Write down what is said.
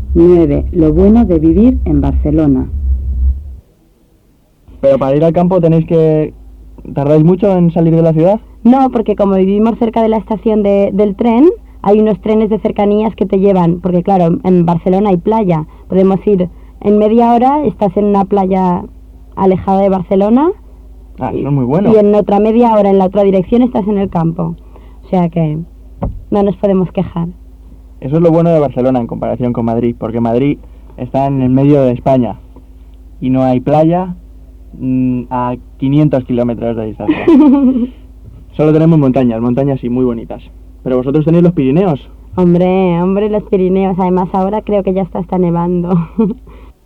9. Lo bueno de vivir en Barcelona. Pero para ir al campo ¿tardáis mucho en salir de la ciudad? No, porque como vivimos cerca de la estación del tren, hay unos trenes de cercanías que te llevan, porque claro, en Barcelona hay playa. Podemos ir en media hora, estás en una playa alejada de Barcelona. Ah, eso es muy bueno. Y en otra media hora, en la otra dirección, estás en el campo. O sea que no nos podemos quejar. Eso es lo bueno de Barcelona en comparación con Madrid, porque Madrid está en el medio de España y no hay playa a 500 kilómetros de distancia. Solo tenemos montañas sí, muy bonitas. Pero vosotros tenéis los Pirineos. Hombre, los Pirineos. Además ahora creo que ya está nevando.